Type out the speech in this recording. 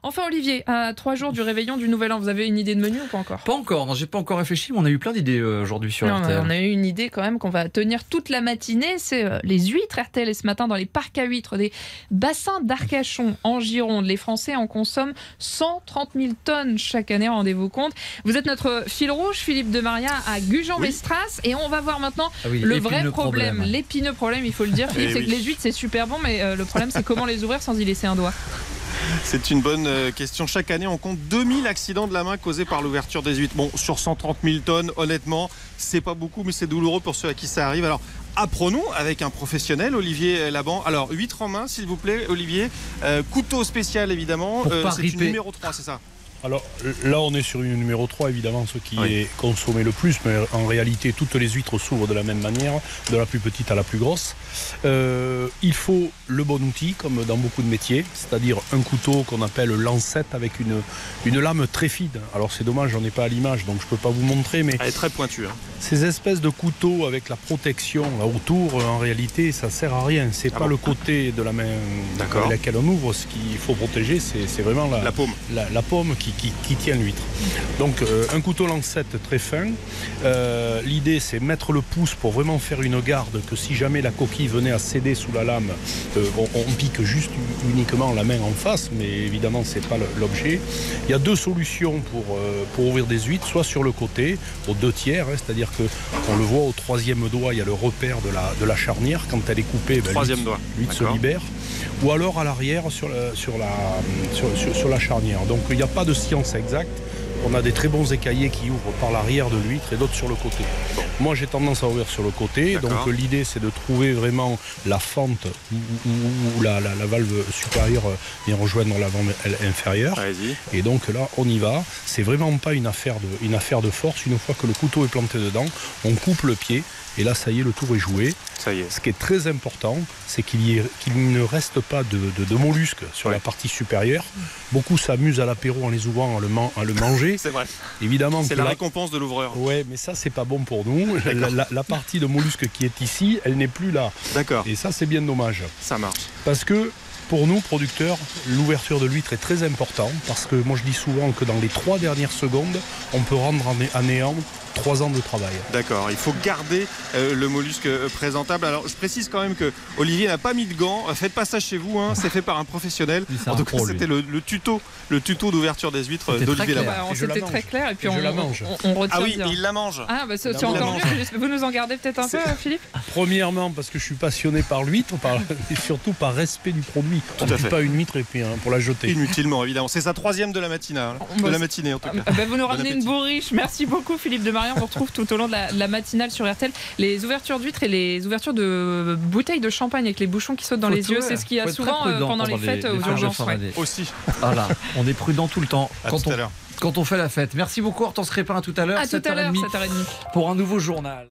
Enfin Olivier, à 3 jours du réveillon du Nouvel An, vous avez une idée de menu ou pas encore? Pas encore, non, j'ai pas encore réfléchi, mais on a eu plein d'idées aujourd'hui sur RTL. On a eu une idée quand même qu'on va tenir toute la matinée, c'est les huîtres RTL. Et ce matin, dans les parcs à huîtres des bassins d'Arcachon en Gironde, les Français en consomment 130 000 tonnes chaque année, rendez-vous compte. Vous êtes notre fil rouge, Philippe de Maria, à Gujan-Mestras, et on va voir maintenant le vrai problème, l'épineux problème, il faut le dire, Philippe, c'est que les huîtres c'est super bon, mais le problème c'est comment les ouvrir sans y laisser un doigt. C'est une bonne question. Chaque année, on compte 2000 accidents de la main causés par l'ouverture des huîtres. Bon, sur 130 000 tonnes, honnêtement, c'est pas beaucoup, mais c'est douloureux pour ceux à qui ça arrive. Alors, apprenons avec un professionnel, Olivier Laban. Alors, huîtres en main, s'il vous plaît, Olivier. Couteau spécial, évidemment. C'est une numéro 3, c'est ça? Alors là, on est sur une numéro 3, évidemment, ce qui est consommé le plus, mais en réalité, toutes les huîtres s'ouvrent de la même manière, de la plus petite à la plus grosse. Il faut le bon outil, comme dans beaucoup de métiers, c'est-à-dire un couteau qu'on appelle lancette avec une lame très fine. Alors c'est dommage, j'en ai pas à l'image, donc je peux pas vous montrer, mais... Elle est très pointue. Ces espèces de couteaux avec la protection là autour, en réalité, ça sert à rien. C'est pas le côté de la main avec laquelle on ouvre. Ce qu'il faut protéger, c'est vraiment la paume. La paume qui tient l'huître. Donc un couteau lancette très fin. L'idée, c'est mettre le pouce pour vraiment faire une garde, que si jamais la coquille venait à céder sous la lame, on pique juste uniquement la main en face, mais évidemment, c'est pas l'objet. Il y a deux solutions pour ouvrir des huîtres, soit sur le côté, aux 2 tiers, c'est-à-dire qu'on le voit au 3e doigt, il y a le repère de la charnière. Quand elle est coupée, l'huître se libère. Ou alors à l'arrière sur la charnière. Donc il n'y a pas de science exacte. On a des très bons écaillés qui ouvrent par l'arrière de l'huître et d'autres sur le côté. Moi, j'ai tendance à ouvrir sur le côté. Donc l'idée, c'est de trouver vraiment la fente où la valve supérieure vient rejoindre la valve inférieure. Et donc là, on y va. C'est vraiment pas une affaire de force. Une fois que le couteau est planté dedans, on coupe le pied. Et là, ça y est, le tour est joué. Ça y est. Ce qui est très important, c'est qu'il ne reste pas de mollusques sur la partie supérieure. Beaucoup s'amusent à l'apéro en les ouvrant, à le manger. C'est vrai. Évidemment, c'est la récompense de l'ouvreur. Ouais, mais ça, c'est pas bon pour nous. La partie de mollusque qui est ici, elle n'est plus là. D'accord. Et ça, c'est bien dommage. Ça marche. Parce que pour nous, producteurs, l'ouverture de l'huître est très importante. Parce que moi, je dis souvent que dans les 3 dernières secondes, on peut rendre à néant 3 ans de travail. D'accord, il faut garder le mollusque présentable. Alors je précise quand même que Olivier n'a pas mis de gants. Faites pas ça chez vous, c'est fait par un professionnel. En tout cas, c'était le tuto d'ouverture des huîtres d'Olivier Laban. C'était très clair et puis je la mange. On retient bien. Il la mange. Ah bah c'est encore mieux. Vous nous en gardez peut-être un peu, Philippe? Premièrement, parce que je suis passionné par l'huître, et surtout par respect du produit. On ne tue pas une huître et puis pour la jeter. Inutilement, évidemment. C'est sa 3e de la matinée, en tout cas. Vous nous ramenez une bourriche. Merci beaucoup, Philippe de Maria. On vous retrouve tout au long de la matinale sur RTL. Les ouvertures d'huîtres et les ouvertures de bouteilles de champagne avec les bouchons qui sautent dans les yeux, c'est ce qu'il y a souvent pendant les fêtes aux urgences. Aussi. Voilà, on est prudent tout le temps. Quand on fait la fête. Merci beaucoup, Hortense Crépin, à tout à l'heure. À tout à l'heure, 7h30. Pour un nouveau journal.